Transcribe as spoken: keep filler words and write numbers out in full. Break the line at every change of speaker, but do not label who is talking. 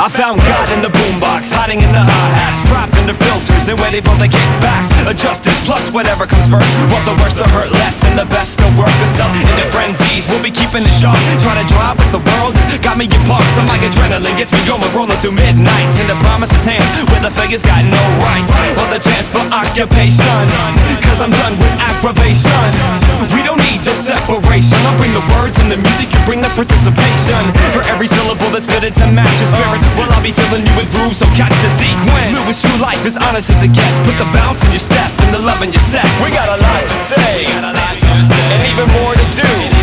I found God in the boombox, hiding in the hi-hats, trapped under filters and waiting for the kickbacks. Adjusters plus whatever comes first. Want the worst to hurt less and the best to work us up into frenzies. We'll be keeping it sharp, trying to drive with the world has got me in park. So my adrenaline gets me going, rolling through midnights in the promise's hands where the figure's got no rights or the chance for occupation. Cause I'm done with aggravation. We don't need your separation. I'll bring the words and the music, you bring the participation. For every syllable that's fitted to match your spirits, well, I'll be filling you with grooves, so catch the sequence. Lewis, true life, as honest as it gets. Put the bounce in your step and the love in your sex. We got a lot to say, and even more to do.